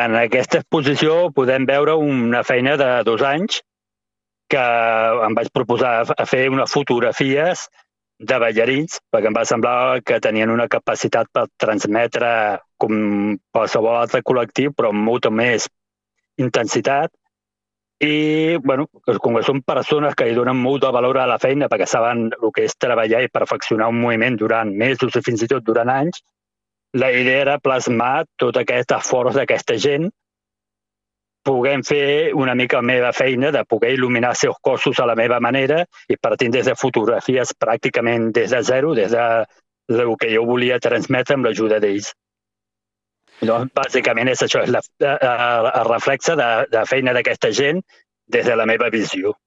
En aquesta exposició podem veure una feina de 2 anys que em vaig proposar a fer unes fotografies de ballarins, perquè em va semblar que tenien una capacitat per transmetre com qualsevol altre col·lectiu, però amb molta més intensitat. I, bueno, com que són persones que li donen molt de valor a la feina perquè saben el que és treballar i perfeccionar un moviment durant mesos i fins i tot durant anys, la idea era plasmar tot aquest esforç d'aquesta gent, puguem fer una mica la meva feina de poder il·luminar els seus cossos a la meva manera i partint des de fotografies pràcticament des de zero, des del que jo volia transmetre amb l'ajuda d'ells. Llavors, bàsicament és això, és el reflexe de feina d'aquesta gent des de la meva visió.